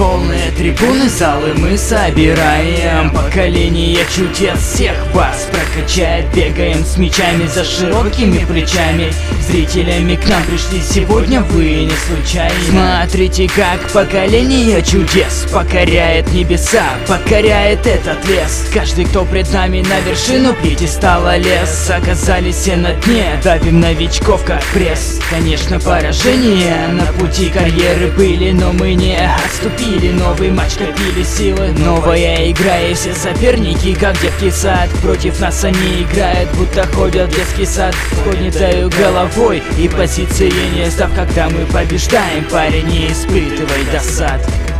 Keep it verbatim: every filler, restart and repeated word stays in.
Полные трибуны, залы мы собираем. Поколение чудес всех вас прокачает. Бегаем с мячами за широкими плечами. Зрителями к нам пришли сегодня вы не случайно. Смотрите, как поколение чудес покоряет небеса, покоряет этот лес. Каждый, кто пред нами на вершину пьедестала лес. Оказались все на дне, давим новичков как пресс. Конечно, поражения на пути карьеры были, но мы не отступили. Новый матч, копили силы, новая игра, и все соперники, как детский сад. Против нас они играют, будто ходят в детский сад. С поднятой головой и позиции не сдав. Когда мы побеждаем, парень, не испытывай досад.